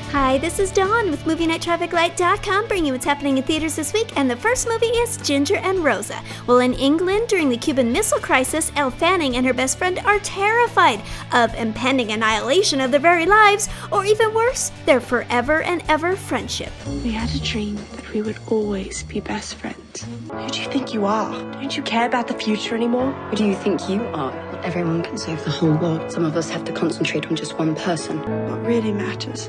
Hi, this is Dawn with MovieNightTrafficLight.com bringing you what's happening in theaters this week, and the first movie is Ginger and Rosa. Well, in England, during the Cuban Missile Crisis, Elle Fanning and her best friend are terrified of impending annihilation of their very lives, or even worse, their forever and ever friendship. We had a dream that we would always be best friends. Who do you think you are? Don't you care about the future anymore? Who do you think you are? Not everyone can save the whole world. Some of us have to concentrate on just one person. What really matters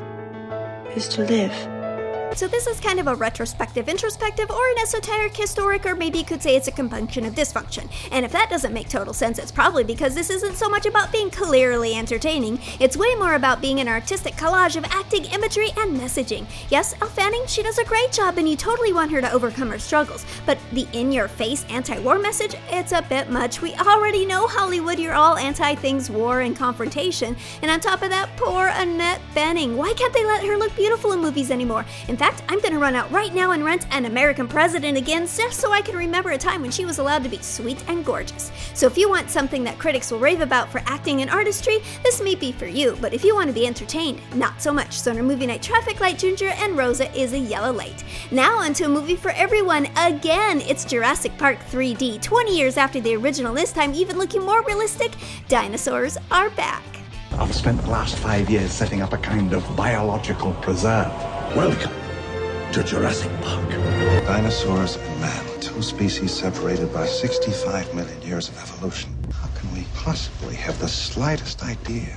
is to live. So this is kind of a retrospective, introspective, or an esoteric, historic, or maybe you could say it's a compunction of dysfunction. And if that doesn't make total sense, it's probably because this isn't so much about being clearly entertaining. It's way more about being an artistic collage of acting, imagery, and messaging. Yes, Elle Fanning, she does a great job and you totally want her to overcome her struggles. But the in-your-face anti-war message, it's a bit much. We already know Hollywood, you're all anti-things war and confrontation. And on top of that, poor Annette Bening. Why can't they let her look beautiful in movies anymore? In fact, I'm gonna run out right now and rent An American President again just so I can remember a time when she was allowed to be sweet and gorgeous. So if you want something that critics will rave about for acting and artistry, this may be for you, but if you want to be entertained, not so much. So in our movie night traffic light, Ginger and Rosa is a yellow light. Now onto a movie for everyone again. It's Jurassic Park 3D. 20 years after the original, this time even looking more realistic, dinosaurs are back. I've spent the last 5 years setting up a kind of biological preserve. Welcome to Jurassic Park. Dinosaurs and man, two species separated by 65 million years of evolution. How can we possibly have the slightest idea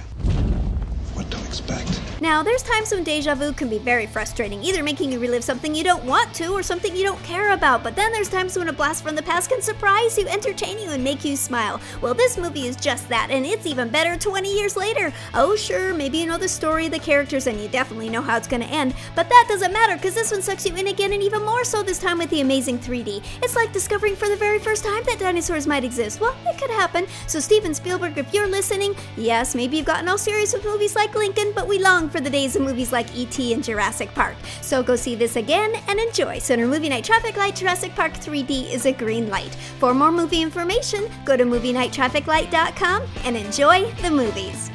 what to expect? Now, there's times when deja vu can be very frustrating, either making you relive something you don't want to or something you don't care about, but then there's times when a blast from the past can surprise you, entertain you, and make you smile. Well, this movie is just that, and it's even better 20 years later. Oh sure, maybe you know the story, the characters, and you definitely know how it's gonna end, but that doesn't matter because this one sucks you in again, and even more so this time with the amazing 3D. It's like discovering for the very first time that dinosaurs might exist. Well, it could happen. So Steven Spielberg, if you're listening, yes, maybe you've gotten all serious with movies like Lincoln, but we long for the days of movies like E.T. and Jurassic Park. So go see this again and enjoy. So in our movie night traffic light, Jurassic Park 3D is a green light. For more movie information, go to MovieNightTrafficLight.com and enjoy the movies.